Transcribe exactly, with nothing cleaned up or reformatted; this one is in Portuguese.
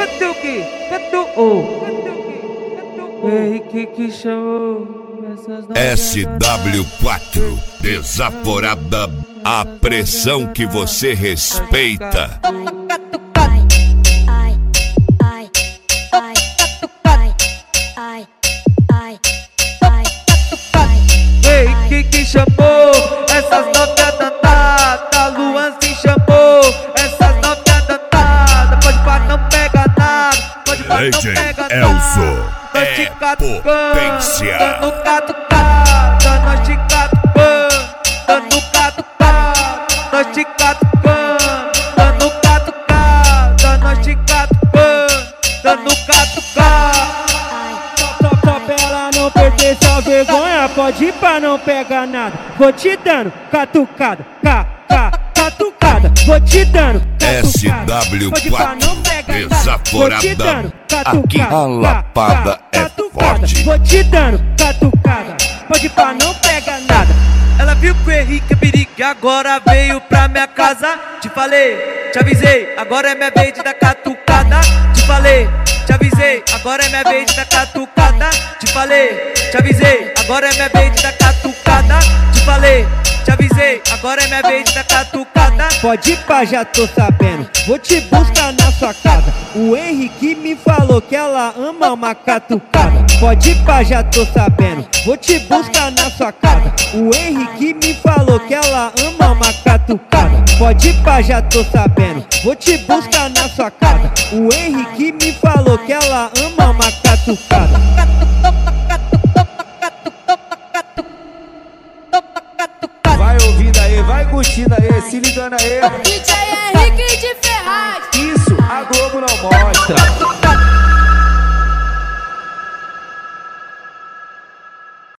Catuque, catuque, Henrique que chamou essas S W quatro, desaforada, a pressão que você respeita. Henrique que chamou essas novinhas dantadas, Luan se chamou essas novinhas dantadas. Pode pá, não pega nada, pode pá, não pega nada. Elzo é potência. Dando catucada, nós te catucando, dando catucada, nós te catucando, dando catucada, nós te catucando, dando catucada. Só pra ela não perder sua vergonha, pode ir pra não pegar nada. Vou te dando catucada, ca, ca, catucada. Vou te dando S W quatro, desaforada, aqui a lapada é forte. Vou te dando catucada, pode ir pra não pegar nada. Ela viu que o Henrique é perigo e agora veio pra minha casa. Te falei, te avisei, agora é minha vez de dar catucada. Te falei, te avisei, agora é minha vez de dar catucada. Te falei, te avisei, agora é minha vez de dar catucada. Te falei, te avisei, agora é minha vez de dar catucada. Pode ir pra, já tô sabendo, vou te buscar na sua casa. O Henrique me falou que ela ama uma catucada. Pode ir pra, já tô sabendo, vou te buscar na sua casa. O Henrique me falou que ela ama uma catucada. Pode ir pra, já tô sabendo, vou te buscar na sua casa. O Henrique me falou que ela ama uma catucada. Vai ouvindo aí, vai curtindo aí, se ligando aí. D J Henrique de Ferraz. Isso, a Globo não mostra.